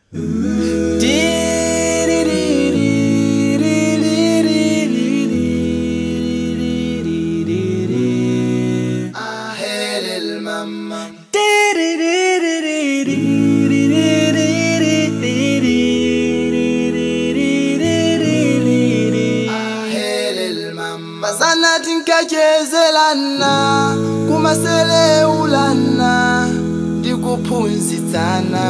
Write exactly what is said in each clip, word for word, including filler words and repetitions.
Masana tinkachezelana kumaseleulana ndikuphunzitsana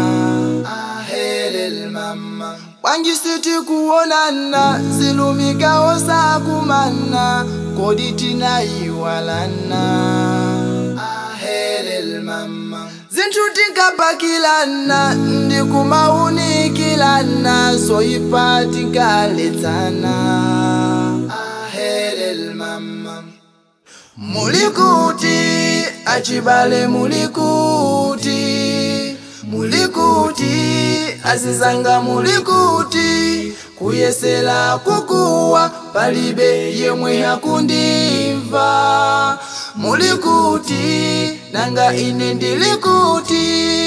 ahelel mama wangisiti kuonana zilumika osakumana kodi tinaiwalana ahelel mama zinthu tinkapakilana ndikumaunikilana zoyipa tinkaletsana ahelel mama mulikuti achibale mulikuti mulikuti azizanga mulikuti kuyesela kukuwa palibe yemwe akundimva mulikuti nanga ine ndilikuti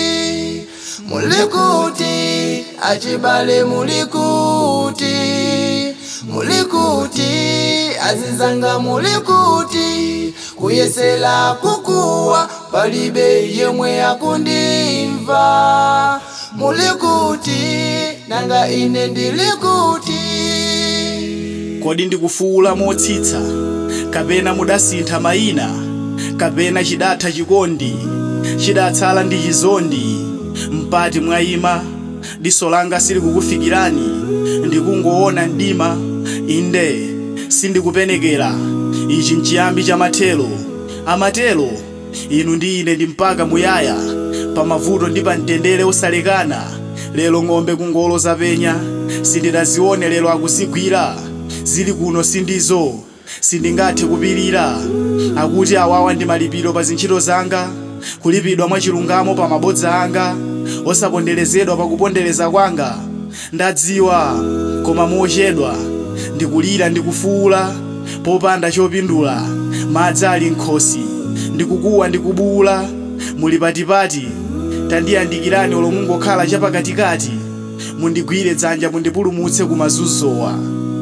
mulikuti achibale mulikuti mulikuti azizanga mulikuti kuyesela kukuwa palibe yemwe akundimva mulikuti nanga ine ndilikuti. Kodi ndikufuula motsitsa kapena mudasintha mayina kapena chidatha chikondi chidatsala ndi chizondi mpati mwayima diso langa sili kukufikirani ndikungoona mdima inde sindikupenekera ichi nchiyambi cha matelo amatelo inu ndi ine ndi mpaka muyaya pamavuto ndi pamtendere osalekana lero ng'ombe kungolo zapenya sindidazione lero akuzigwira zili kuno sindizo sindingathe kupirira akuti awawa ndi malipiro pa zintchito zanga kulipidwa mwachilungamo pa mabodza anga osaponderezedwa pa kupondereza kwanga ndadziwa koma mochedwa ndikulira ndikufuula popanda chopindula madzi ali nkhosi ndikukuwa ndikubuula muli patipati tandiyandikirani olo mungokhala chapakatikati mundigwire dzanja mundipulumutse kumazunzowa.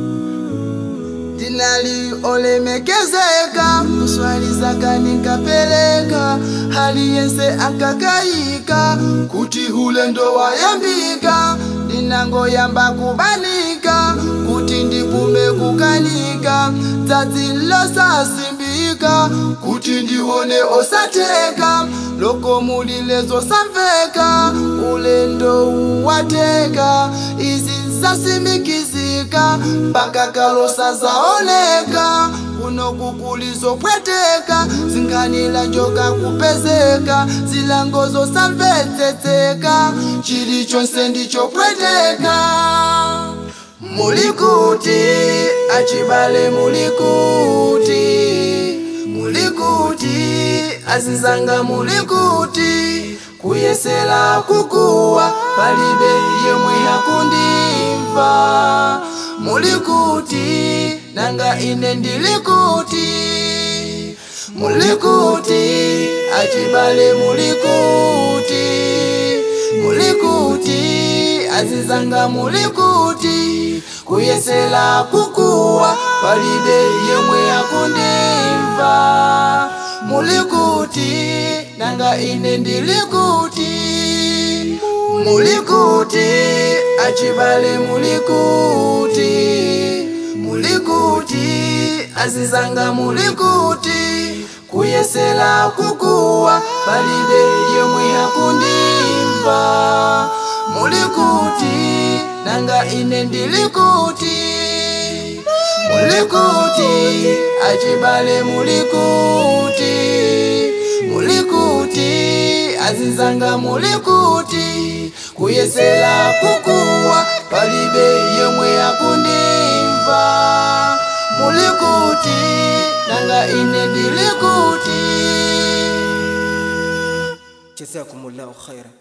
Dinali olemekezeka kuswalizaka ninkapeleka hali yense akakayika kuti hulendo wayambika dinango yamba kubanika kuti ndipume kukanika dzadzilo sasimbika kuti ndione osateka loko mulilezo samveka ulendo uwateka izi zasimikizika mpaka kalosa zaoneka kuno kukulizo pweteka zinganila njoka kupezeka zilangozo samvetseteka chilichonse ndicho pweteka mulikuti achibale mulikuti mulikuti azizanga mulikuti kuyesela kukuwa palibe yemwe akundimva mulikuti nanga ine ndilikuti mulikuti achibale mulikuti mulikuti azizanga mulikuti kuyesela kukuwa palibe yemwe akundimva mulikuti nanga ine ndilikuti mulikuti achibale mulikuti mulikuti azizanga mulikuti kuyesela kukuwa palibe yemwe akundimva mulikuti nanga ine ndilikuti mulikuti achibale mulikuti mulikuti azizanga mulikuti kuyesela kukuwa palibe yemwe akundimva mulikuti nanga ine ndilikuti. Jazakumullahu khairan.